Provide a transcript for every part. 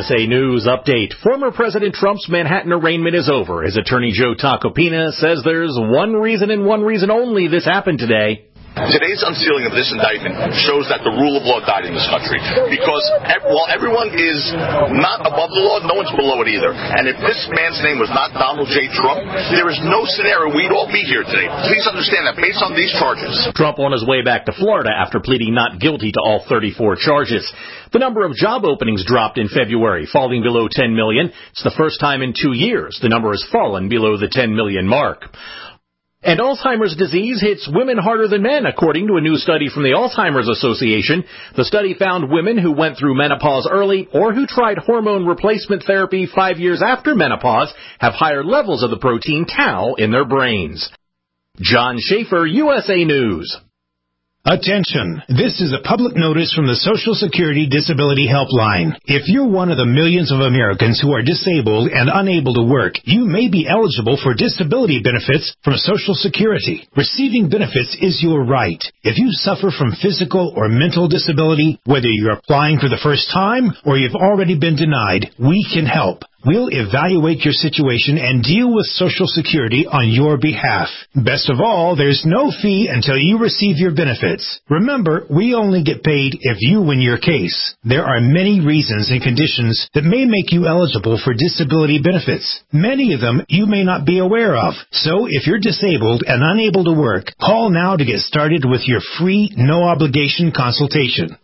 USA News update. Former President Trump's Manhattan arraignment is over. His attorney Joe Tacopina says there's one reason and one reason only this happened today. Today's unsealing of this indictment shows that the rule of law died in this country. Because while everyone is not above the law, no one's below it either. And if this man's name was not Donald J. Trump, there is no scenario we'd all be here today. Please understand that based on these charges. Trump on his way back to Florida after pleading not guilty to all 34 charges. The number of job openings dropped in February, falling below 10 million. It's the first time in 2 years the number has fallen below the 10 million mark. And Alzheimer's disease hits women harder than men, according to a new study from the Alzheimer's Association. The study found women who went through menopause early or who tried hormone replacement therapy 5 years after menopause have higher levels of the protein tau in their brains. John Schaefer, USA News. Attention! This is a public notice from the Social Security Disability Helpline. If you're one of the millions of Americans who are disabled and unable to work, you may be eligible for disability benefits from Social Security. Receiving benefits is your right. If you suffer from physical or mental disability, whether you're applying for the first time or you've already been denied, we can help. We'll evaluate your situation and deal with Social Security on your behalf. Best of all, there's no fee until you receive your benefits. Remember, we only get paid if you win your case. There are many reasons and conditions that may make you eligible for disability benefits. Many of them you may not be aware of. So if you're disabled and unable to work, call now to get started with your free, no-obligation consultation.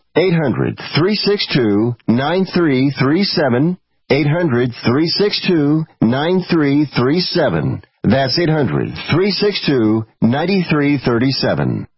800-362-9337. 800-362-9337. That's 800-362-9337.